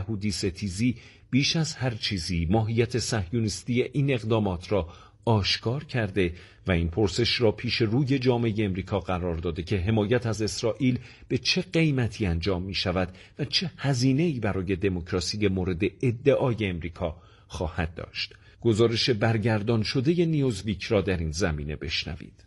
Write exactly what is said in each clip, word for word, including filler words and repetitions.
یهودی ستیزی بیش از هر چیزی ماهیت صهیونیستی این اقدامات را آشکار کرده و این پرسش را پیش روی جامعه امریکا قرار داده که حمایت از اسرائیل به چه قیمتی انجام می شود و چه هزینه‌ای برای دموکراسی مورد ادعای امریکا خواهد داشت. گزارش برگردان شده نیوزویک را در این زمینه بشنوید.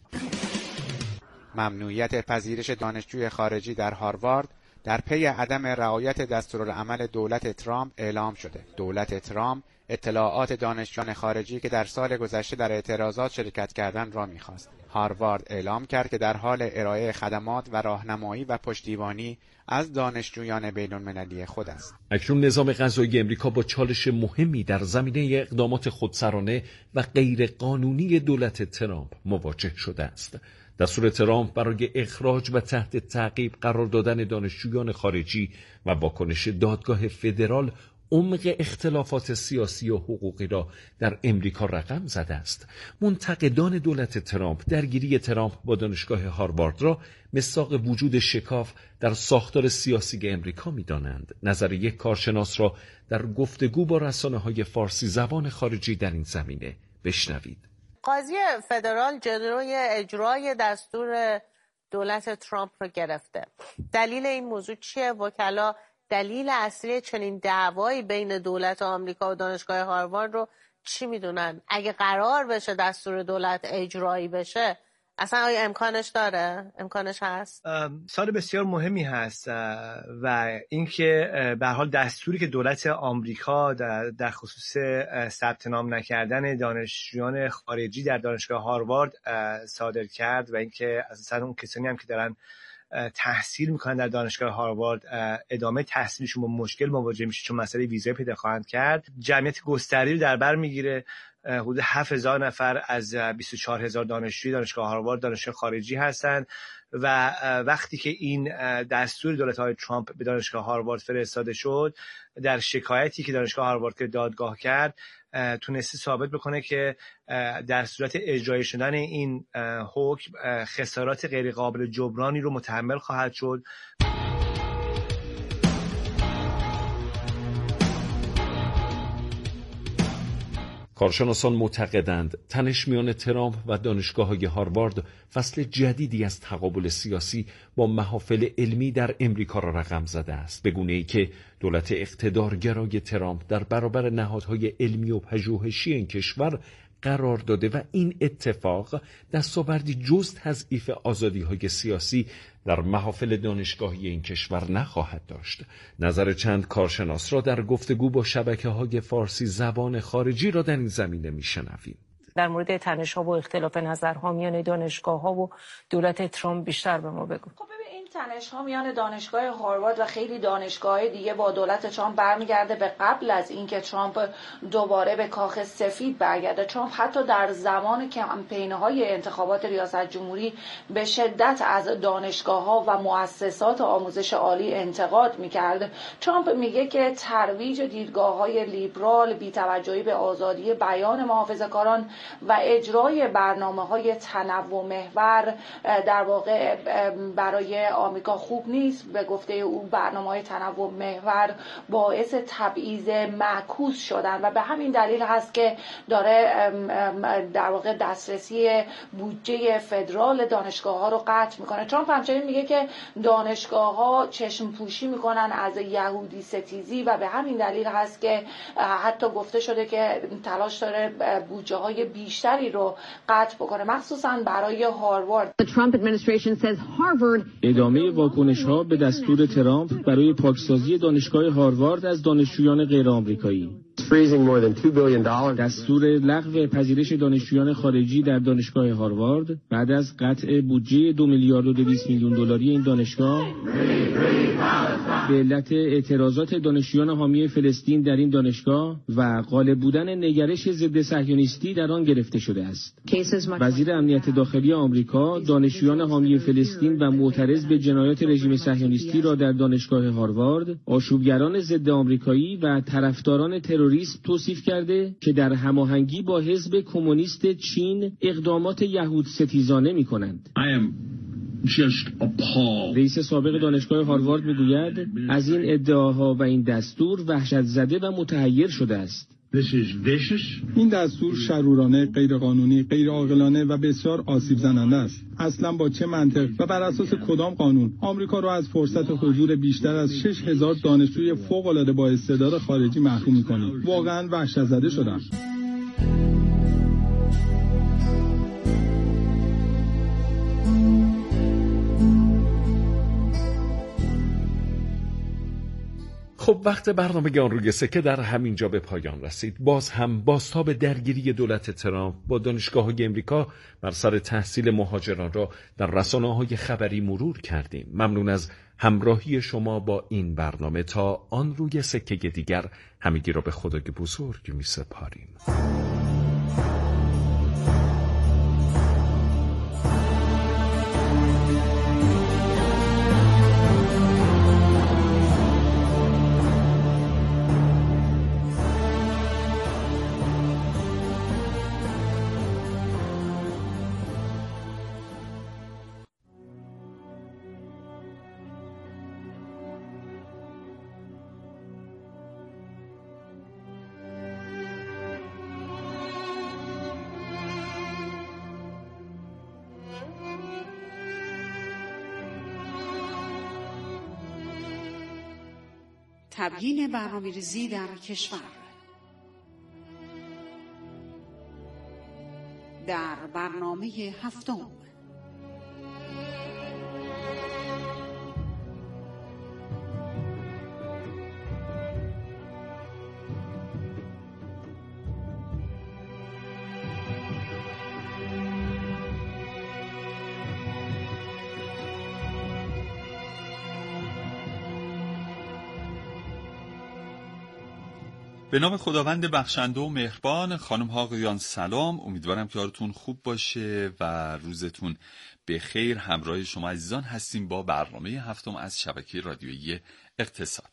ممنوعیت پذیرش دانشجوی خارجی در هاروارد در پی عدم رعایت دستورالعمل دولت ترامپ اعلام شده. دولت ترامپ اطلاعات دانشجویان خارجی که در سال گذشته در اعتراضات شرکت کردند را می‌خواست. هاروارد اعلام کرد که در حال ارائه خدمات و راهنمایی و پشتیبانی از دانشجویان بین‌المللی خود است. اکنون نظام قضایی امریکا با چالش مهمی در زمینه اقدامات خودسرانه و غیرقانونی دولت ترامپ مواجه شده است. دستور ترامپ برای اخراج و تحت تعقیب قرار دادن دانشجویان خارجی و واکنش دادگاه فدرال عمق اختلافات سیاسی و حقوقی را در امریکا رقم زده است. منتقدان دولت ترامپ درگیری ترامپ با دانشگاه هاروارد را مصداق وجود شکاف در ساختار سیاسی امریکا می‌دانند. نظر یک کارشناس را در گفتگو با رسانه‌های فارسی زبان خارجی در این زمینه بشنوید. قاضی فدرال جلوی اجرای دستور دولت ترامپ رو گرفته. دلیل این موضوع چیه؟ وکلا دلیل اصلی چنین دعوایی بین دولت آمریکا و دانشگاه هاروارد رو چی میدونن؟ اگه قرار بشه دستور دولت اجرایی بشه اصلا آیا امکانش داره؟ امکانش هست؟ سال بسیار مهمی هست و اینکه به هر حال دستوری که دولت آمریکا در, در خصوص ثبت نام نکردن دانشجویان خارجی در دانشگاه هاروارد صادر کرد و اینکه اساساً اون کسانی هم که دارن تحصیل میکنن در دانشگاه هاروارد ادامه تحصیلشون با مشکل مواجه میشه چون مسئله ویزای پیدا خواهند کرد. جمعیت گسترده‌ای رو در بر میگیره. حدود هفت هزار نفر از بیست و چهار هزار دانشجوی دانشگاه هاروارد دانشجوی خارجی هستند و وقتی که این دستور دولت‌های ترامپ به دانشگاه هاروارد فرستاده شد، در شکایتی که دانشگاه هاروارد که دادگاه کرد تونسته ثابت بکنه که در صورت اجرایی شدن این حکم خسارات غیر قابل جبرانی رو متحمل خواهد شد. کارشناسان معتقدند تنش میان ترامپ و دانشگاه‌های هاروارد فصل جدیدی از تقابل سیاسی با محافل علمی در امریکا را رقم زده است، به گونه‌ای که دولت اقتدارگرای ترامپ در برابر نهادهای علمی و پژوهشی این کشور قرار داده و این اتفاق دستاوردی جز تضعیف آزادی‌های سیاسی در محافل دانشگاهی این کشور نخواهد داشت. نظر چند کارشناس را در گفتگو با شبکه‌های فارسی زبان خارجی را در این زمینه می‌شنویم. در مورد تنش‌ها و اختلاف نظرها میان دانشگاه‌ها و دولت ترامپ بیشتر به ما بگو. خب ببین این تنش‌ها میان دانشگاه هاروارد و خیلی دانشگاه‌های دیگه با دولت ترامپ برمیگرده به قبل از اینکه ترامپ دوباره به کاخ سفید برگرده. ترامپ حتی در زمان کمپین‌های انتخابات ریاست جمهوری به شدت از دانشگاه‌ها و مؤسسات آموزش عالی انتقاد می‌کرد. ترامپ میگه که ترویج دیدگاه‌های لیبرال، بی‌توجهی به آزادی بیان محافظه‌کاران و اجرای برنامه‌های تنوع محور در واقع برای آمریکا خوب نیست. به گفته او برنامه‌های تنوع محور باعث تبعیض معکوس شدن و به همین دلیل هست که داره در واقع دسترسی بودجه فدرال دانشگاه‌ها رو قطع میکنه. ترامپ همچنین میگه که دانشگاه‌ها چشم پوشی میکنن از یهودی ستیزی و به همین دلیل هست که حتی گفته شده که تلاش داره بودجه‌های بیشتری رو قطع بکنه، مخصوصا برای هاروارد. ادامه واکنش‌ها به دستور ترامپ برای پاکسازی دانشگاه هاروارد از دانشجویان غیر آمریکایی. دستور لغو پذیرش دانشجویان خارجی در دانشگاه هاروارد بعد از قطع بودجه دو میلیارد و دویست میلیون دلاری این دانشگاه به علت اعتراضات دانشجویان حامی فلسطین در این دانشگاه و غالب بودن نگرش ضد صهیونیستی در آن گرفته شده است. وزیر امنیت داخلی آمریکا دانشجویان حامی فلسطین و معترض به جنایات رژیم صهیونیستی را در دانشگاه هاروارد آشوبگران ضد آمریکایی و طرفداران تروریسم توصیف کرده که در هماهنگی با حزب کمونیست چین اقدامات یهود ستیزانه می‌کنند. رئیس سابق دانشگاه هاروارد میگوید از این ادعاها و این دستور وحشت زده و متحیر شده است. این دستور شرورانه، غیرقانونی، غیرعاقلانه و بسیار آسیب زننده است. اصلا با چه منطق و بر اساس کدام قانون آمریکا را از فرصت حضور بیشتر از شش هزار دانشجوی فوق‌العاده با استعداد خارجی محروم می‌کنید؟ واقعا وحشت زده شدم. خب وقت برنامه آن روی سکه در همین جا به پایان رسید. باز هم بازتاب درگیری دولت ترامپ با دانشگاه‌های امریکا بر سر تحصیل مهاجران را در رسانه‌های خبری مرور کردیم. ممنون از همراهی شما با این برنامه. تا آن روی سکه دیگر همگی را به خدای بزرگ می‌سپاریم. تبیین برنامه‌ریزی در کشور. در برنامه هفتم به نام خداوند بخشنده و مهربان. خانم ها آقایان سلام، امیدوارم که حالتون خوب باشه و روزتون به خیر. همراه شما عزیزان هستیم با برنامه هفتم از شبکه رادیویی اقتصاد.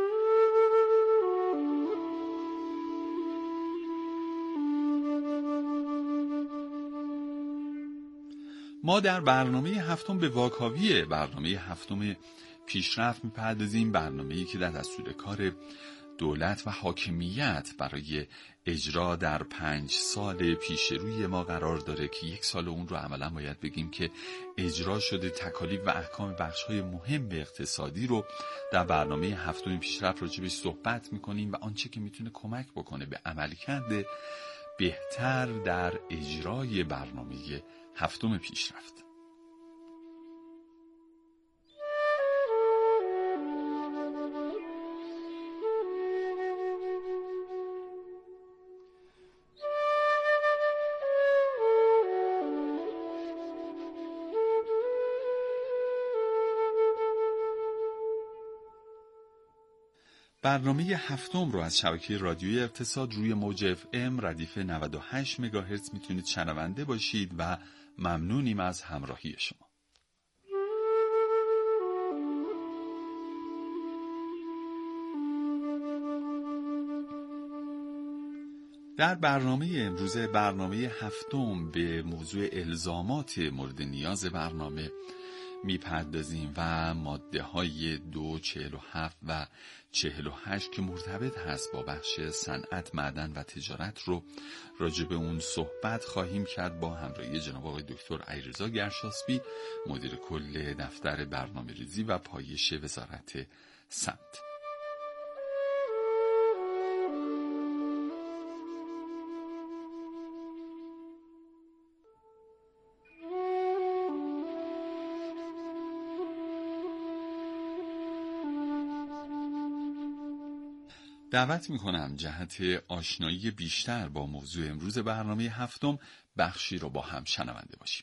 ما در برنامه هفتم به واکاوی برنامه هفتم پیشرفت میپردازیم، برنامه‌ای که در دستور کار دولت و حاکمیت برای اجرا در پنج سال پیش روی ما قرار داره که یک سال اون رو عملا باید بگیم که اجرا شده. تکالیف و احکام بخش‌های مهم اقتصادی رو در برنامه هفتم پیشرفت راجبش صحبت می‌کنیم و آنچه که میتونه کمک بکنه به عملکرد بهتر در اجرای برنامه هفتم پیشرفت. برنامه هفتم رو از شبکه رادیویی اقتصاد روی موج اف ام ردیف نود و هشت مگاهرتز میتونید شنونده باشید و ممنونیم از همراهی شما. در برنامه امروز، برنامه هفتم، به موضوع الزامات مورد نیاز برنامه میپردازیم و ماده های دو، چهل و هفت و چهل و هشت که مرتبط هست با بخش صنعت، معدن و تجارت رو راجع به اون صحبت خواهیم کرد با همراهی جناب آقای دکتر علیرضا گرشاسبی، مدیر کل دفتر برنامه‌ریزی و پایش وزارت صنعت. دعوت میکنم جهت آشنایی بیشتر با موضوع امروز برنامه هفتم بخشی رو با هم شنونده باشیم.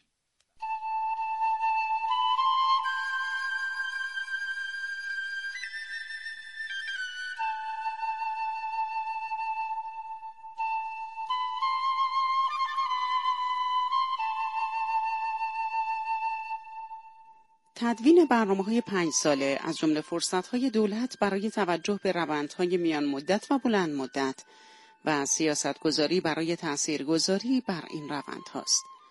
تدوین برنامه‌های پنج ساله از جمله فرصت‌های دولت برای توجه به روندهای میان مدت و بلند مدت و سیاستگذاری برای تاثیرگذاری بر این روندهاست.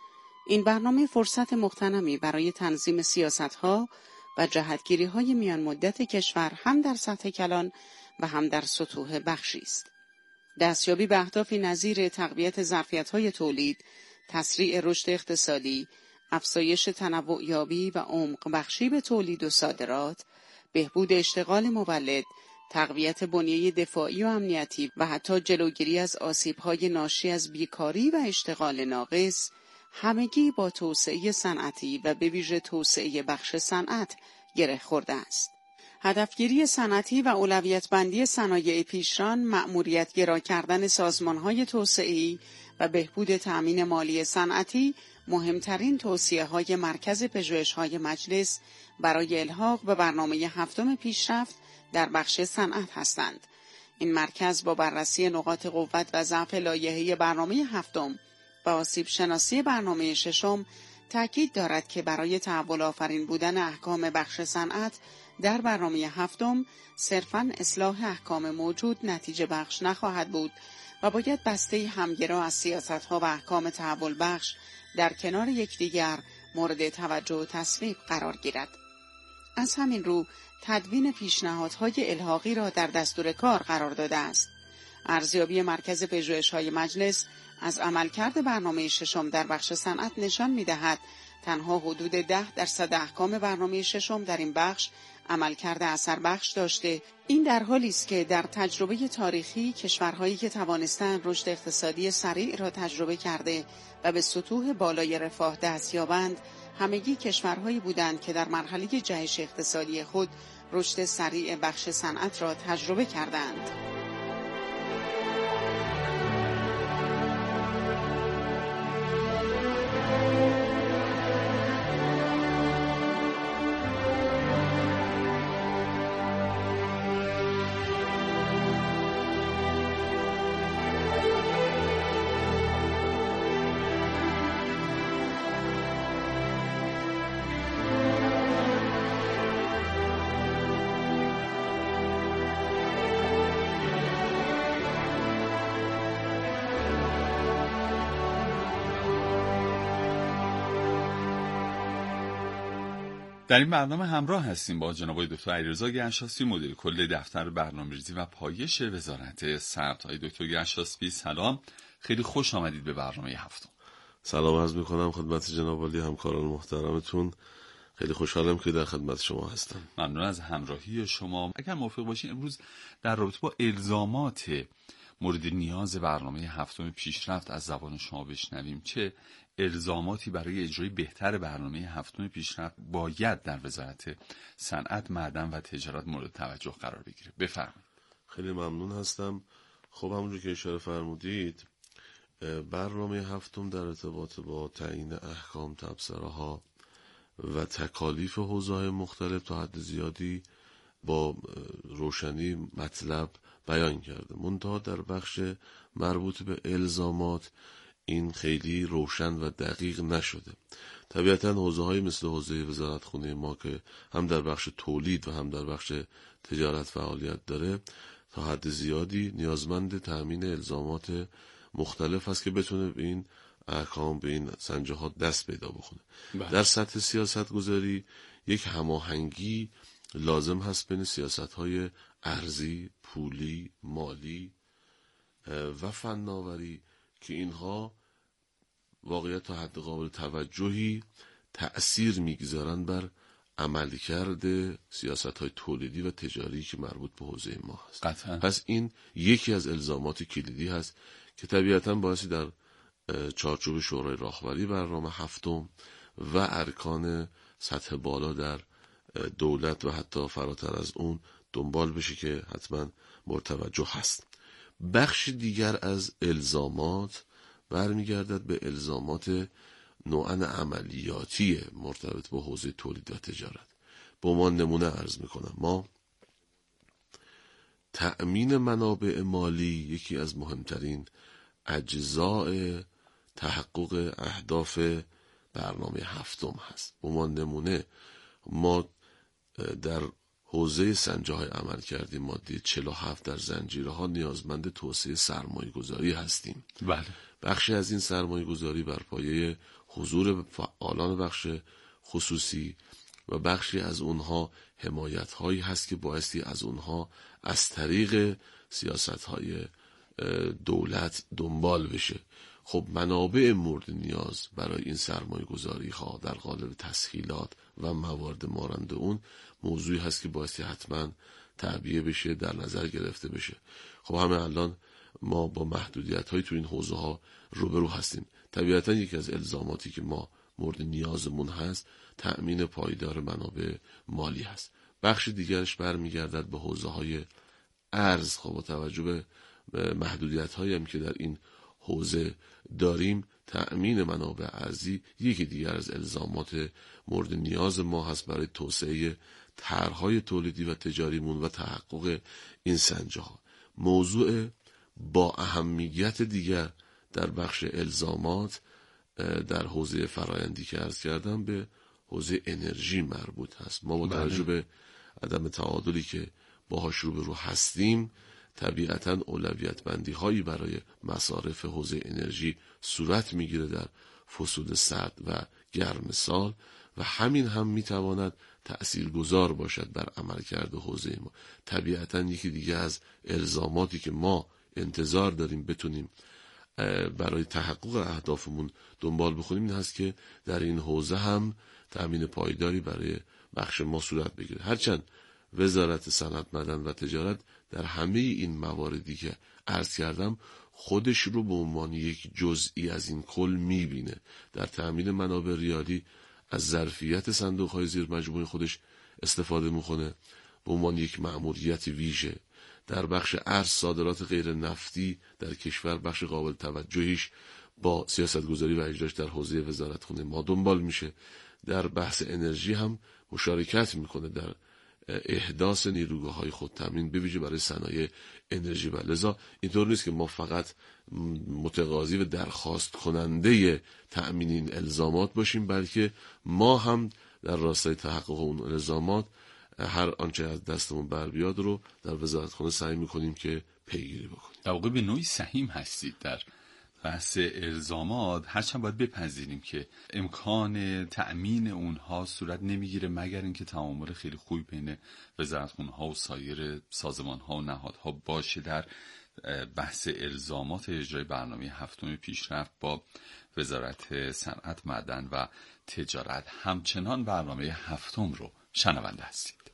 این برنامه فرصت مغتنمی برای تنظیم سیاست‌ها و جهتگیری‌های میان مدت کشور هم در سطح کلان و هم در سطوح بخشی است. دستیابی به اهدافی نظیر تقویت ظرفیت‌های تولید، تسریع رشد اقتصادی، افزایش تنوع یابی و عمق بخشی به تولید و صادرات، بهبود اشتغال مولد، تقویت بنیه دفاعی و امنیتی و حتی جلوگیری از آسیب‌های ناشی از بیکاری و اشتغال ناقص، همگی با توسعه صنعتی و به ویژه توسعه بخش صنعت گره خورده است. هدفگیری صنعتی و اولویت بندی صنایع پیشران، مأموریت گرا کردن سازمان‌های توسعه‌ای و بهبود تأمین مالی صنعتی مهمترین توصیه‌های مرکز پژوهش‌های مجلس برای الحاق به برنامه هفتم پیشرفت در بخش صنعت هستند. این مرکز با بررسی نقاط قوت و ضعف لایحه برنامه هفتم و آسیب شناسی برنامه ششم تاکید دارد که برای تحول آفرین بودن احکام بخش صنعت در برنامه هفتم صرفاً اصلاح احکام موجود نتیجه بخش نخواهد بود و باید بسته همگرا از سیاست‌ها و احکام تحول بخش در کنار یکدیگر مورد توجه و تصویب قرار گیرد. از همین رو تدوین پیشنهادهای الحاقی را در دستور کار قرار داده است. ارزیابی مرکز پژوهش‌های مجلس از عملکرد برنامه ششم در بخش صنعت نشان می‌دهد تنها حدود ده درصد احکام برنامه ششم در این بخش عملکرد اثر بخش داشته. این در حالی است که در تجربه تاریخی کشورهایی که توانستند رشد اقتصادی سریع را تجربه کرده و به سطوح بالای رفاه دست یابند، همگی کشورهایی بودند که در مرحله جهش اقتصادی خود رشد سریع بخش صنعت را تجربه کردند. در این برنامه همراه هستیم با جناب دکتر علیرضا گرشاسبی، مدیر کل دفتر برنامه‌ریزی و پایش وزارت ثبت. های دکتر گرشاسبی سلام، خیلی خوش آمدید به برنامه هفتم. سلام عرض می‌کنم خدمت جناب عالی همکاران محترمتون. خیلی خوشحالم که در خدمت شما هستم. ممنون از همراهی شما. اگر موافق باشین امروز در رابطه با الزامات مورد نیاز برنامه هفتم پیشرفت از زبان شما بشنویم. چه الزاماتی برای اجرای بهتر برنامه هفتم پیشرفت باید در وزارت صنعت، معدن و تجارت مورد توجه قرار بگیره؟ بفرمایید. خیلی ممنون هستم. خب همونجور که اشاره فرمودید، برنامه هفتم در ارتباط با تعیین احکام، تبصره‌ها و تکالیف حوزه‌های مختلف تا حد زیادی با روشنی مطلب بیان کرده. منتها در بخش مربوط به الزامات این خیلی روشن و دقیق نشده. طبیعتاً حوزه‌های مثل حوزه وزارتخونه ما که هم در بخش تولید و هم در بخش تجارت فعالیت داره، تا حد زیادی نیازمند تأمین الزامات مختلف است که بتونه به این احکام، به این سنجه‌ها دست پیدا بکنه. بله. در سطح سیاست گذاری یک هماهنگی لازم هست بین سیاست‌های ارزی، پولی، مالی و فناوری که اینها واقعیت تا حد قابل توجهی تأثیر میگذارن بر عملکرد سیاست‌های تولیدی و تجاری که مربوط به حوزه ما هست. قطعا. پس این یکی از الزامات کلیدی هست که طبیعتاً باعثی در چارچوب شورای راهبری برنامه هفتم و ارکان سطح بالا در دولت و حتی فراتر از اون دنبال بشه که حتما مرتوجه هست. بخش دیگر از الزامات برمیگردد به الزامات نوعاً عملیاتی مرتبط با حوزه تولید و تجارت. به عنوان نمونه عرض میکنم، ما تأمین منابع مالی یکی از مهمترین اجزاء تحقق اهداف برنامه هفتم هست. به عنوان نمونه ما در حوزه سنجه های عمل کردیم ماده چهل و هفت در زنجیرها نیازمند توسعه سرمایه گذاری هستیم. بله. بخشی از این سرمایه گذاری بر پایه حضور فعالان بخش خصوصی و بخشی از اونها حمایت هایی هست که بایستی از اونها از طریق سیاست های دولت دنبال بشه. خب منابع مورد نیاز برای این سرمایه گذاری ها در قالب تسهیلات و موارد مانند اون موضوعی هست که بایستی حتما تعبیه بشه، در نظر گرفته بشه. خب همه الان ما با محدودیت های تو این حوزه ها روبرو هستیم. طبیعتا یکی از الزاماتی که ما مورد نیازمون هست تأمین پایدار منابع مالی هست. بخش دیگرش برمیگردد به حوزه های ارز. خب با توجه به محدودیت هایی هم که در این حوزه داریم، تأمین منابع ارزی یکی دیگر از الزامات مورد نیاز ما هست برای توسعه طرح‌های تولیدی و تجاریمون و تحقق این سنجه ها. موضوع با اهمیت دیگر در بخش الزامات در حوزه فرآیندی که عرض کردم به حوزه انرژی مربوط هست. ما با توجه به عدم تعادلی که باهاش روبرو هستیم طبیعتاً اولویت بندی هایی برای مصارف حوزه انرژی صورت میگیره در فصول سرد و گرم سال و همین هم میتواند تأثیرگذار باشد بر عملکرد حوزه ما. طبیعتاً یکی دیگه از الزاماتی که ما انتظار داریم بتونیم برای تحقق اهدافمون دنبال بخونیم این هست که در این حوزه هم تأمین پایداری برای بخش ما صورت بگیره. هرچند وزارت صنعت، معدن و تجارت در همه این مواردی که عرض کردم خودش رو به عنوان یک جزئی از این کل میبینه. در تأمین منابع ریالی از ظرفیت صندوق‌های زیر مجموعه خودش استفاده میکنه به عنوان یک مأموریت ویژه. در بخش ارز صادرات غیر نفتی در کشور بخش قابل توجهیش با سیاستگذاری و اجراش در حوزه وزارتخانه ما دنبال میشه. در بحث انرژی هم مشارکت میکنه در احداث نیروگاه‌های خودتامین به ویژه برای صنایع انرژی و لذا اینطور نیست که ما فقط متقاضی و درخواست کننده تأمین این الزامات باشیم، بلکه ما هم در راستای تحقق اون الزامات هر آنچه از دستمون بر بیاد رو در وزارتخانه سعی میکنیم که پیگیری بکنیم. در واقع به نوعی سهیم هستید در بحث الزامات، هرچند باید بپذیریم که امکان تأمین اونها صورت نمیگیره مگر اینکه تعامل خیلی خوبی بین وزارتخونه‌ها و سایر سازمان‌ها و نهادها باشه. در بحث الزامات اجرای برنامه هفتم پیشرفت با وزارت صنعت، معدن و تجارت همچنان برنامه هفتم رو شنونده هستید.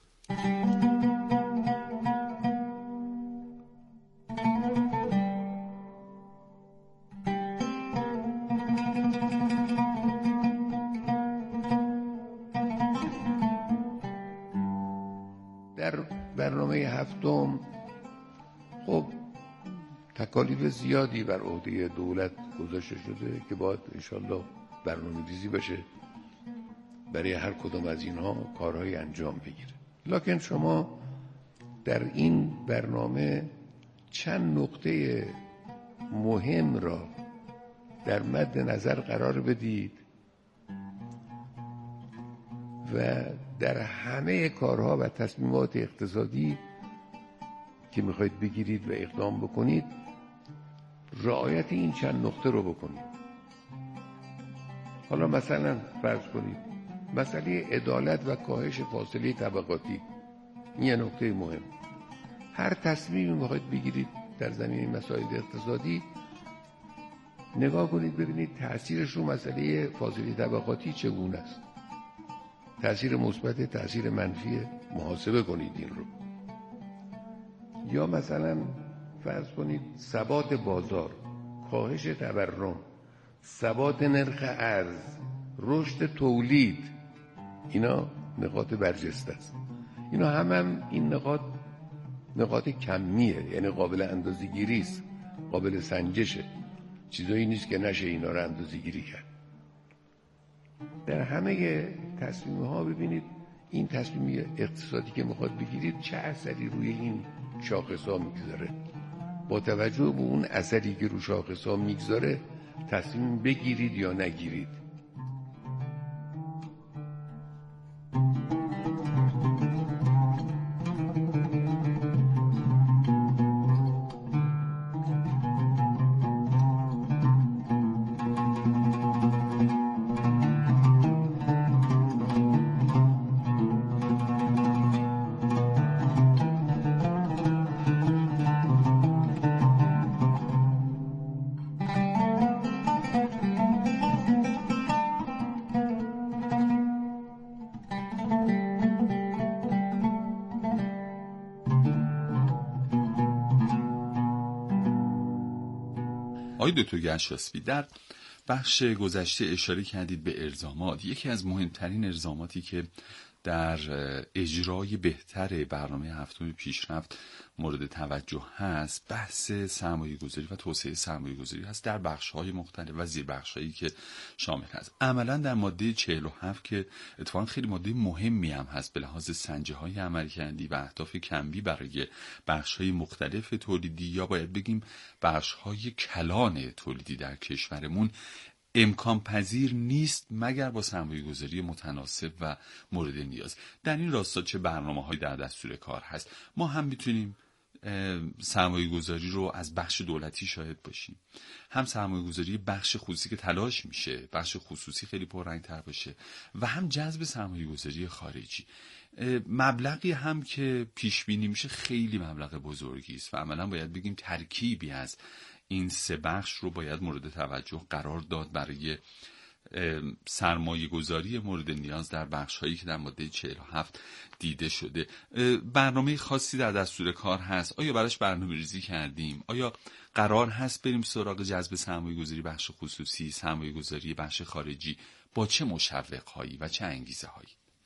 در برنامه هفتم خب تکالیف زیادی بر عهده دولت گذاشته شده که باید انشالله برنامه ریزی بشه برای هر کدام از اینها کارهای انجام بگیره. لکن شما در این برنامه چند نقطه مهم را در مد نظر قرار بدید و در همه کارها و تصمیمات اقتصادی که میخواید بگیرید و اقدام بکنید رعایت این چند نقطه رو بکنید. حالا مثلا فرض کنید مسئله عدالت و کاهش فاصله طبقاتی، این یه نکته مهم. هر تصمیمی میخواید بگیرید در زمینه مسائل اقتصادی نگاه کنید ببینید تأثیرش رو مسئله فاصله طبقاتی چگونه است، تأثیر مثبت، تأثیر منفی، محاسبه کنید این رو. یا مثلا فرض کنید ثبات بازار، کاهش تورم، ثبات نرخ ارز، رشد تولید، اینا نقاط برجسته است. اینا هم, هم این نقاط نقاط کمیه، یعنی قابل اندازه‌گیری است، قابل سنجشه، چیزایی نیست که نشه اینا رو اندازه‌گیری کرد. در همه تصمیم ها ببینید این تصمیم اقتصادی که میخواد بگیرید چه اثری روی این شاخص ها میگذاره. با توجه به اون اثری که روی شاخص ها میگذاره تصمیم بگیرید یا نگیرید. آقای دکتر گرشاسبی، در بخش گذشته اشاره کردید به الزامات. یکی از مهمترین الزاماتی که در اجرای بهتر برنامه هفتم پیشرفت مورد توجه هست بحث سرمایه گذاری و توسعه سرمایه گذاری هست در بخش های مختلف و زیر بخش هایی که شامل هست. عملا در ماده چهل و هفت که اتفاقا خیلی ماده مهمی هم هست به لحاظ سنجه های عملکردی و اهداف کمبی برای بخش های مختلف تولیدی یا باید بگیم بخش های کلان تولیدی در کشورمون، امکان پذیر نیست مگر با سرمایه گذاری متناسب و مورد نیاز. در این راستا چه برنامه هایی در دستور کار هست؟ ما هم میتونیم سرمایه گذاری رو از بخش دولتی شاهد باشیم، هم سرمایه گذاری بخش خصوصی که تلاش میشه بخش خصوصی خیلی پررنگ‌تر باشه و هم جذب سرمایه گذاری خارجی. مبلغی هم که پیش بینی میشه خیلی مبلغ بزرگی است و عملا باید بگیم ترکیبی از این سه بخش رو باید مورد توجه قرار داد برای سرمایه گذاری مورد نیاز در بخش هایی که در ماده چهل و هفت دیده شده. برنامه خاصی در دستور کار هست؟ آیا براش برنامه ریزی کردیم؟ آیا قرار هست بریم سراغ جذب سرمایه گذاری بخش خصوصی، سرمایه گذاری بخش خارجی؟ با چه مشوق هایی و چه انگیزه هایی؟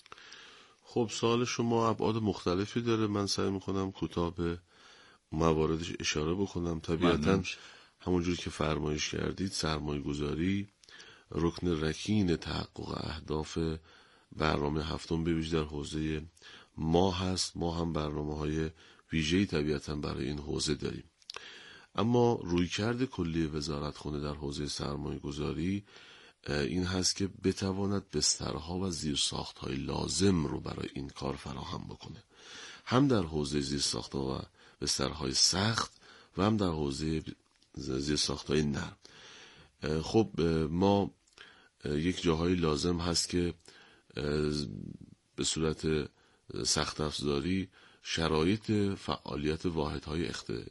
خب سوال شما ابعاد مختلفی داره، من سعی میکنم کوتاه به مواردش اشاره بکنم. طبیعتاً همونجوری که فرمایش کردید سرمایه گذاری رکن رکین تحقق اهداف برنامه هفتم به ویژه در حوزه ما هست. ما هم برنامه های ویژه‌ای طبیعتاً برای این حوزه داریم، اما رویکرد کلی وزارتخانه در حوزه سرمایه گذاری این هست که بتواند بسترها و زیرساخت‌های لازم رو برای این کار فراهم بکنه، هم در حوزه زیرساخت‌ها و بسترهای سخت و هم در حوزه زیرساخت‌های نرم. خب ما یک جاهای لازم هست که به صورت سخت افزاری شرایط فعالیت واحدهای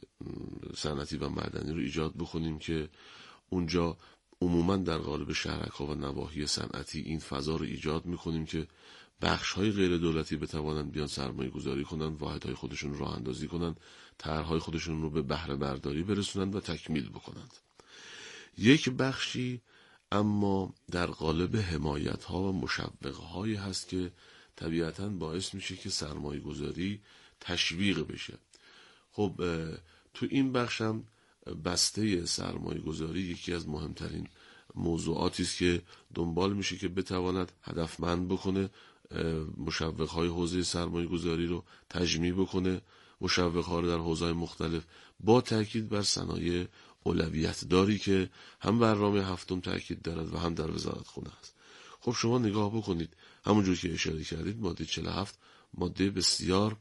صنعتی و معدنی رو ایجاد بکنیم که اونجا عموما در قالب شهرک‌ها و نواحی صنعتی این فضا رو ایجاد میکنیم که بخش‌های غیر دولتی بتوانند بیان سرمایه گذاری کنند، واحدهای خودشون رو راه اندازی کنند، طرح‌های خودشون رو به بهره برداری برسونند و تکمیل بکنند. یک بخشی اما در قالب حمایت‌ها و مشوق‌هایی هست که طبیعتاً باعث میشه که سرمایه گذاری تشویق بشه. خب تو این بخشم بسته سرمایه گذاری یکی از مهمترین موضوعاتی است که دنبال میشه که بتواند هدفمند بکنه، مشوق‌های حوزه سرمایه گذاری رو تجمیع بکنه، مشوق‌ها رو در حوزه‌های مختلف با تاکید بر صنایع اولویت داری که هم برنامه هفتم تاکید دارد و هم در وزارتخانه است. خب شما نگاه بکنید همونجور که اشاره کردید ماده چهل و هفت ماده بسیار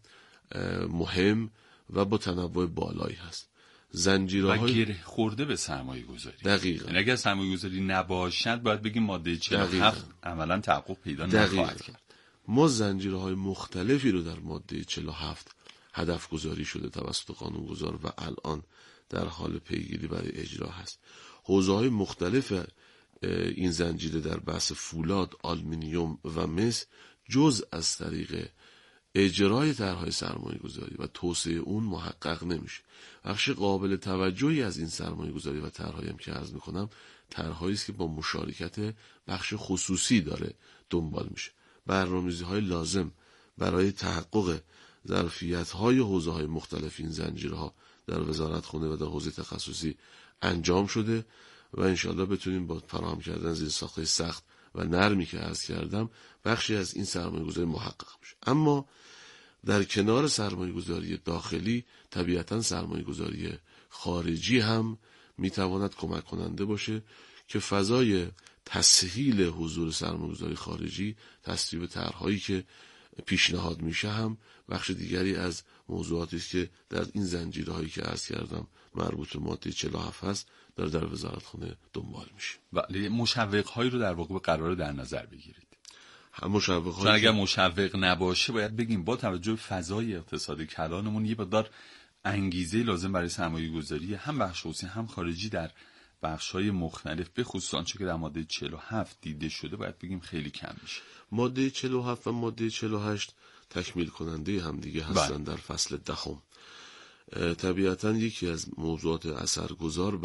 مهم و با تنوع بالایی هست. زنجیرهای و گره خورده به سرمایه گذاری. دقیقاً. یعنی اگر سرمایه گذاری نباشد باید بگیم ماده چهل و هفت عملاً تحقق پیدا نخواهد کرد. ما زنجیرهای مختلفی رو در ماده چهل و هفت هدف گذاری شده توسط قانونگذار و الان در حال پیگیری برای اجرا هست. حوزه‌های مختلف این زنجیره در بحث فولاد، آلومینیوم و مس جز از طریق اجرای طرح‌های سرمایه‌گذاری و توسعه اون محقق نمیشه. بخش قابل توجهی از این سرمایه‌گذاری و طرح‌هایی هم که عرض می‌کنم طرح‌هایی است که با مشارکت بخش خصوصی داره دنبال میشه. برنامه‌ریزی‌های لازم برای تحقق ظرفیت‌های حوزه‌های مختلف این زنجیرها در وزارتخانه و در حوزه تخصصی انجام شده و انشالله بتونیم با فراهم کردن زیرساخت‌های سخت و نرمی که عرض کردم بخشی از این سرمایه‌گذاری محقق بشه. اما در کنار سرمایه‌گذاری داخلی طبیعتاً سرمایه‌گذاری خارجی هم میتواند کمک کننده باشه که فضای تسهیل حضور سرمایه‌گذاری خارجی، تصویب طرح‌هایی که پیشنهاد میشه هم بخش دیگری از موضوعاتی است که در این زنجیرهایی که عرض کردم مربوط به ماده چهل و هفت هست در در وزارتخانه دنبال میشه. ولی مشوق‌هایی رو در واقع قرار در نظر بگیرید. هم مشوق‌هایی چون اگر مشوق نباشه باید بگیم با توجه به فضای اقتصادی کلانمون یه مقدار انگیزه لازم برای سرمایه گذاری هم بخش خصوصی هم خارجی در بخش‌های مختلف به خصوص آنچه که در ماده چهل و هفت دیده شده باید بگیم خیلی کم میشه. ماده چهل و هفت و ماده چهل و هشت تکمیل کننده هم دیگه هستن در فصل دهم. طبیعتاً یکی از موضوعات اثرگذار بر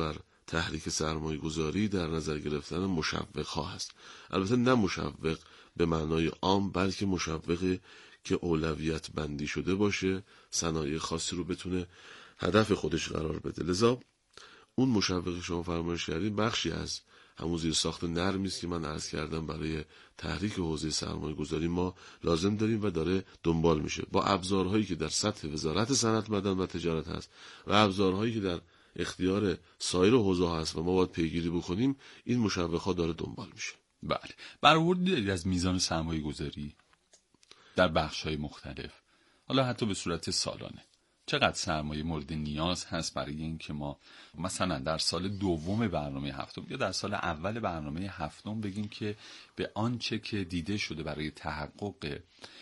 تحریک سرمایه گذاری در نظر گرفتن مشوق ها هست. البته نه مشوق به معنای عام، بلکه مشوقی که اولویت بندی شده باشه، صنایع خاصی رو بتونه هدف خودش قرار بده. لذا اون مشوقی شما فرمایش کردین بخشی از همون زیر ساخت نرمی است که من عرض کردم برای تحریک حوزه سرمایه گذاری ما لازم داریم و داره دنبال میشه با ابزارهایی که در سطح وزارت صنعت معدن و تجارت هست و ابزارهایی که در اختیار سایر حوزه هست و ما باید پیگیری بکنیم. این مشوق‌ها داره دنبال میشه. بله. برآوردی دارید از میزان سرمایه گذاری در بخش‌های مختلف، حالا حتی به صورت سالانه، چقدر سرمایه مورد نیاز هست برای اینکه ما مثلا در سال دوم برنامه هفتم یا در سال اول برنامه هفتم بگیم که به آنچه که دیده شده برای تحقق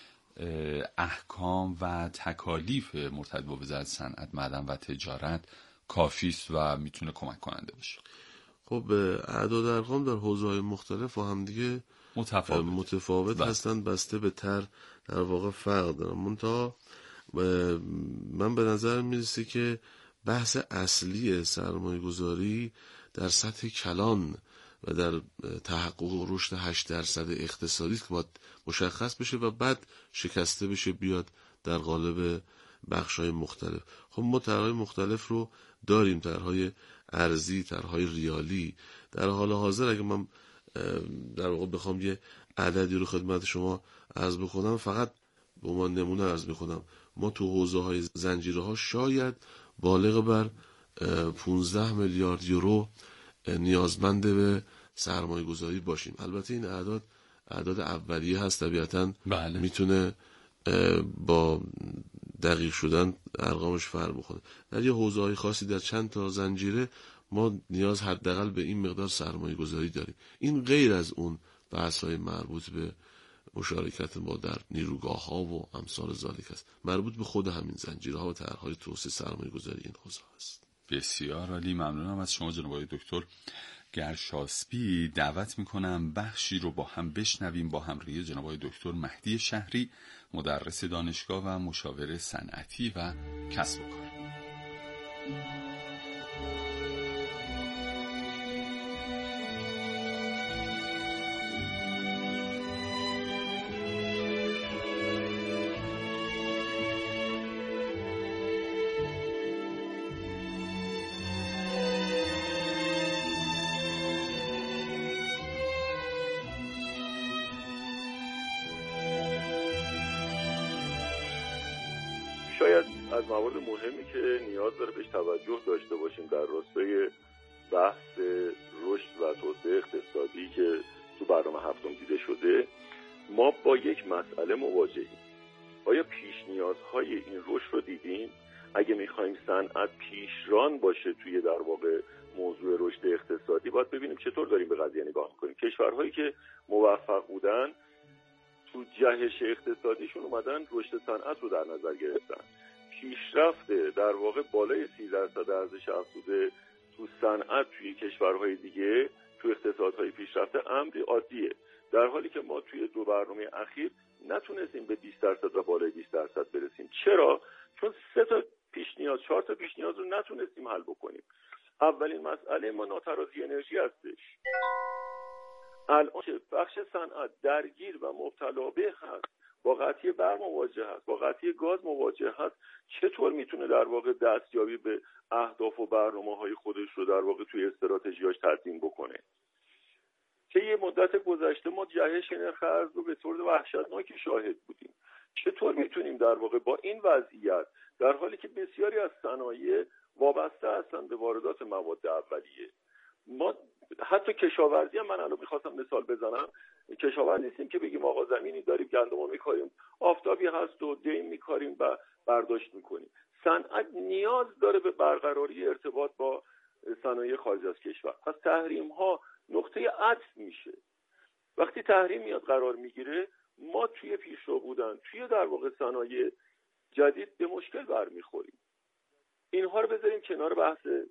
احکام و تکالیف مرتبط با وزارت صنعت معدن و تجارت کافی است و میتونه کمک کننده باشه؟ خب اعداد ارقام در حوزه‌های مختلف و هم دیگه متفاوت, متفاوت هستند، بسته به تر در واقع فرق دارن. منتها من به نظر میرسه که بحث اصلی سرمایه گذاری در سطح کلان و در تحقق رشد هشت درصد اقتصادی که باید مشخص بشه و بعد شکسته بشه بیاد در قالب بخش‌های مختلف. خب ما طرح‌های مختلف رو داریم، طرح‌های ارزی، طرح‌های ریالی. در حال حاضر اگه من در واقع بخوام یه عددی رو خدمت شما عرض بکنم، فقط به عنوان نمونه عرض می‌کنم، ما تو حوزه‌های زنجیره‌ها شاید بالغ بر پانزده میلیارد یورو نیازمند به سرمایه گذاری باشیم. البته این اعداد اعداد اولیه هست، طبیعتاً بله. میتونه با دقیق شدن ارقامش فرق بکنه. در یه حوزه‌های خاصی در چند تا زنجیره ما نیاز حداقل به این مقدار سرمایه گذاری داریم. این غیر از اون بحث‌های مربوط به مشارکت ما در نیروگاه‌ها و امثال ذالک است، مربوط به خود همین زنجیرها و طرح‌های توسعه سرمایه گذاری این حوزه است. بسیار عالی، ممنونم از شما جناب آقای دکتر گرشاسبی. دعوت میکنم بخشی رو با هم بشنویم با همراهی جناب آقای دکتر مهدی شهری، مدرس دانشگاه و مشاور صنعتی و کسب و کار. از موارد مهمی که نیاز داره بهش توجه داشته باشیم در راستای بحث رشد و توسعه اقتصادی که تو برنامه هفتم دیده شده، ما با یک مسئله مواجهیم. آیا پیش نیازهای این رشد رو دیدیم؟ اگه میخوایم صنعت پیشران باشه توی در واقع موضوع رشد اقتصادی، باید ببینیم چطور داریم به قضیه نگاه میکنیم. کشورهایی که موفق بودن تو جهش اقتصادیشون اومدن رشد صنعت رو در نظر گرفتن. پیشرفت در واقع بالای سی درصد ارزش افزوده تو صنعت توی کشورهای دیگه تو اقتصادهای پیشرفته امری عادیه، در حالی که ما توی دو برنامه اخیر نتونستیم به بیست درصد و بالای بیست درصد برسیم. چرا؟ چون سه تا پیش نیاز، چهار تا پیش نیاز رو نتونستیم حل بکنیم. اولین مسئله ما ناترازی انرژی هستش. الان که بخش صنعت درگیر و مبتلا به هست، با قطعی برق مواجه هست، با قطعی گاز مواجه هست، چطور میتونه در واقع دستیابی به اهداف و برنامه‌های خودش رو در واقع توی استراتژیاش تدوین بکنه؟ که یه مدت گذشته ما جهش نرخ ارز رو به طور وحشتناکی شاهد بودیم. چطور میتونیم در واقع با این وضعیت، در حالی که بسیاری از صنایع وابسته هستن به واردات مواد اولیه، ما حتی کشاورزی هم، من الان میخواستم مثال بزنم، کشاورز نیستیم که بگیم آقا زمینی داریم گندم میکاریم، آفتابی هست و دیم میکاریم و برداشت میکنیم. صنعت نیاز داره به برقراری ارتباط با صنایع خارج از کشور. پس تحریم ها نقطه عطف میشه. وقتی تحریم میاد قرار میگیره، ما توی پیشرو بودن توی در واقع صنایع جدید به مشکل برمیخوریم. اینها رو بذاریم کنار، بحث